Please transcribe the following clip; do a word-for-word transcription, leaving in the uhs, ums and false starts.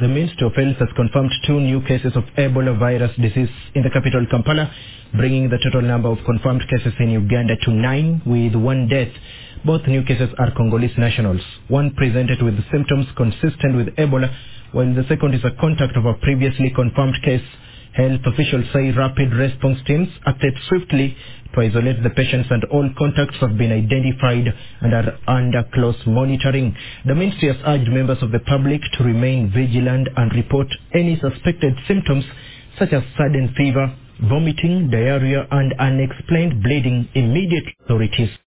The Ministry of Health has confirmed two new cases of Ebola virus disease in the capital Kampala, bringing the total number of confirmed cases in Uganda to nine, with one death. Both new cases are Congolese nationals. One presented with symptoms consistent with Ebola, while the second is a contact of a previously confirmed case. Health officials say rapid response teams acted swiftly to isolate the patients, and all contacts have been identified and are under close monitoring. The ministry has urged members of the public to remain vigilant and report any suspected symptoms such as sudden fever, vomiting, diarrhea, and unexplained bleeding immediately to authorities.